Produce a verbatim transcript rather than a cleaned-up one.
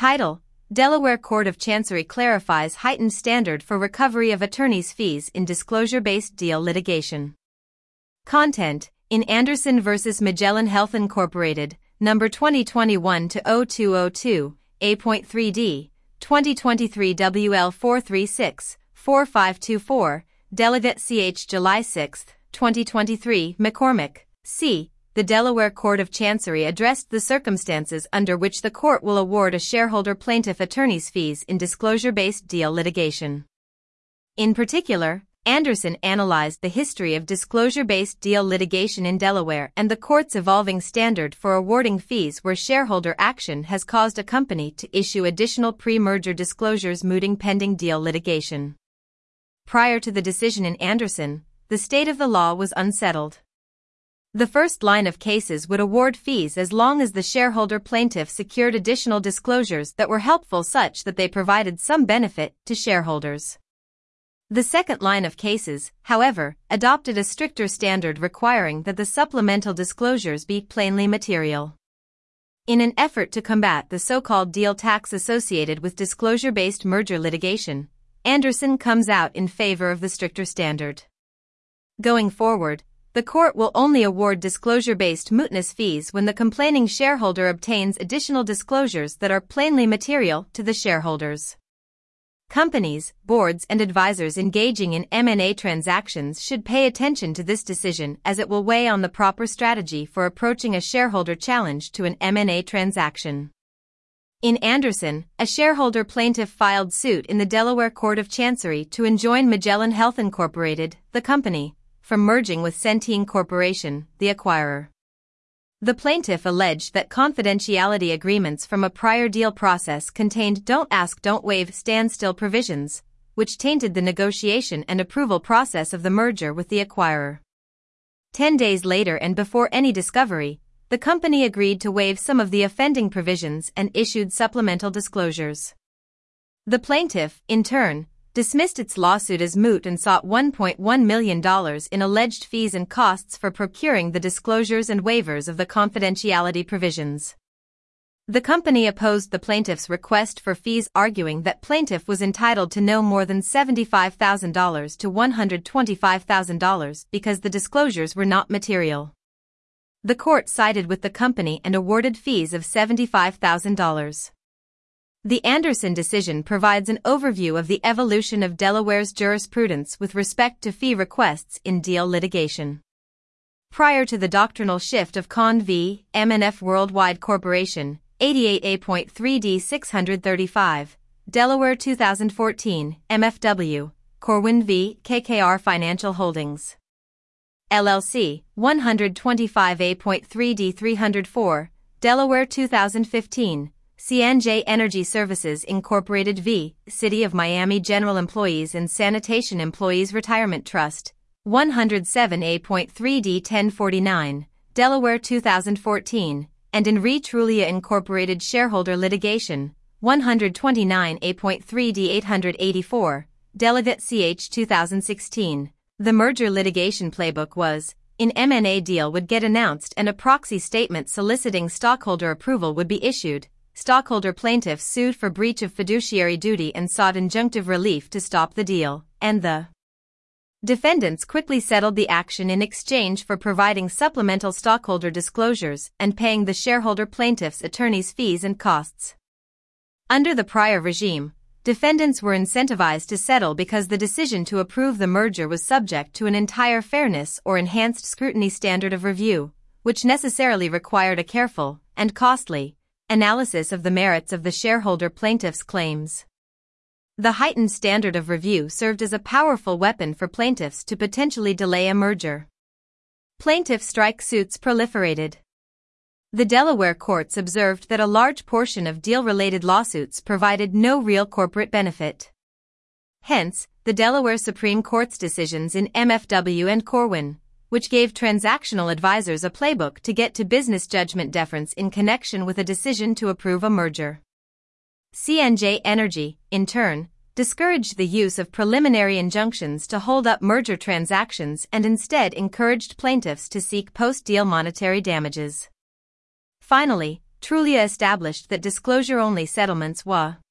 Title: Delaware Court of Chancery clarifies heightened standard for recovery of attorney's fees in disclosure-based deal litigation. Content: in Anderson versus Magellan Health Incorporated, number twenty twenty-one to oh two oh two, A three D, twenty twenty-three W L four three six, four five two four, Delegat C H July sixth, twenty twenty-three, McCormick, C. The Delaware Court of Chancery addressed the circumstances under which the court will award a shareholder plaintiff attorney's fees in disclosure-based deal litigation. In particular, Anderson analyzed the history of disclosure-based deal litigation in Delaware and the court's evolving standard for awarding fees where shareholder action has caused a company to issue additional pre-merger disclosures mooting pending deal litigation. Prior to the decision in Anderson, the state of the law was unsettled. The first line of cases would award fees as long as the shareholder plaintiff secured additional disclosures that were helpful such that they provided some benefit to shareholders. The second line of cases, however, adopted a stricter standard requiring that the supplemental disclosures be plainly material. In an effort to combat the so-called deal tax associated with disclosure-based merger litigation, Anderson comes out in favor of the stricter standard. Going forward, the court will only award disclosure-based mootness fees when the complaining shareholder obtains additional disclosures that are plainly material to the shareholders. Companies, boards, and advisors engaging in M and A transactions should pay attention to this decision as it will weigh on the proper strategy for approaching a shareholder challenge to an M and A transaction. In Anderson, a shareholder plaintiff filed suit in the Delaware Court of Chancery to enjoin Magellan Health Incorporated, the company, from merging with Centene Corporation, the acquirer. The plaintiff alleged that confidentiality agreements from a prior deal process contained don't ask don't waive standstill provisions, which tainted the negotiation and approval process of the merger with the acquirer. Ten days later and before any discovery, the company agreed to waive some of the offending provisions and issued supplemental disclosures. The plaintiff, in turn, dismissed its lawsuit as moot and sought one point one million dollars in alleged fees and costs for procuring the disclosures and waivers of the confidentiality provisions. The company opposed the plaintiff's request for fees, arguing that plaintiff was entitled to no more than seventy-five thousand dollars to one hundred twenty-five thousand dollars because the disclosures were not material. The court sided with the company and awarded fees of seventy-five thousand dollars. The Anderson decision provides an overview of the evolution of Delaware's jurisprudence with respect to fee requests in deal litigation. Prior to the doctrinal shift of Conn v. M and F Worldwide Corporation, eighty-eight A three D six thirty-five, Delaware two thousand fourteen, M F W, Corwin v. K K R Financial Holdings, L L C, one twenty-five A three D three oh four, Delaware two thousand fifteen, C N J Energy Services Incorporated v. City of Miami General Employees and Sanitation Employees Retirement Trust, one oh seven A three D ten forty-nine, Delaware two thousand fourteen, and in Re Trulia Incorporated Shareholder Litigation, one twenty-nine A three D eight eighty-four, Delegat C H two thousand sixteen. The merger litigation playbook was, an M and A deal would get announced and a proxy statement soliciting stockholder approval would be issued. Stockholder plaintiffs sued for breach of fiduciary duty and sought injunctive relief to stop the deal, and the defendants quickly settled the action in exchange for providing supplemental stockholder disclosures and paying the shareholder plaintiffs' attorneys' fees and costs. Under the prior regime, defendants were incentivized to settle because the decision to approve the merger was subject to an entire fairness or enhanced scrutiny standard of review, which necessarily required a careful and costly analysis of the merits of the shareholder plaintiffs' claims. The heightened standard of review served as a powerful weapon for plaintiffs to potentially delay a merger. Plaintiff strike suits proliferated. The Delaware courts observed that a large portion of deal-related lawsuits provided no real corporate benefit. Hence, the Delaware Supreme Court's decisions in M F W and Corwin, which gave transactional advisors a playbook to get to business judgment deference in connection with a decision to approve a merger. C N J Energy, in turn, discouraged the use of preliminary injunctions to hold up merger transactions and instead encouraged plaintiffs to seek post-deal monetary damages. Finally, Trulia established that disclosure-only settlements were